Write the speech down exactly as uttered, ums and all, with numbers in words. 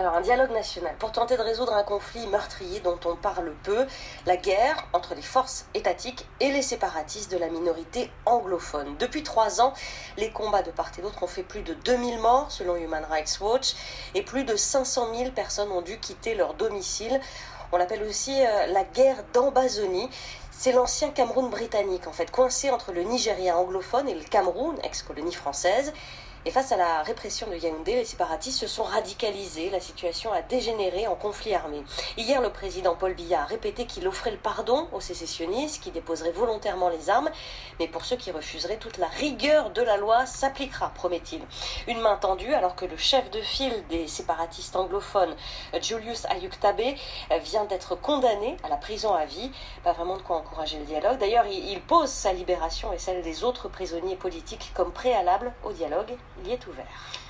Alors, un dialogue national pour tenter de résoudre un conflit meurtrier dont on parle peu, la guerre entre les forces étatiques et les séparatistes de la minorité anglophone. Depuis trois ans, les combats de part et d'autre ont fait plus de deux mille morts selon Human Rights Watch et plus de cinq cent mille personnes ont dû quitter leur domicile. On l'appelle aussi euh, la guerre d'Ambazonie. C'est l'ancien Cameroun britannique, en fait, coincé entre le Nigeria anglophone et le Cameroun, ex-colonie française. Et face à la répression de Yaoundé, les séparatistes se sont radicalisés. La situation a dégénéré en conflit armé. Hier, le président Paul Biya a répété qu'il offrait le pardon aux sécessionnistes qui déposeraient volontairement les armes. Mais pour ceux qui refuseraient, toute la rigueur de la loi s'appliquera, promet-il. Une main tendue alors que le chef de file des séparatistes anglophones, Julius Ayuk-Tabé, vient d'être condamné à la prison à vie. Pas vraiment de quoi encourager le dialogue. D'ailleurs, il pose sa libération et celle des autres prisonniers politiques comme préalable au dialogue. Il y est ouvert.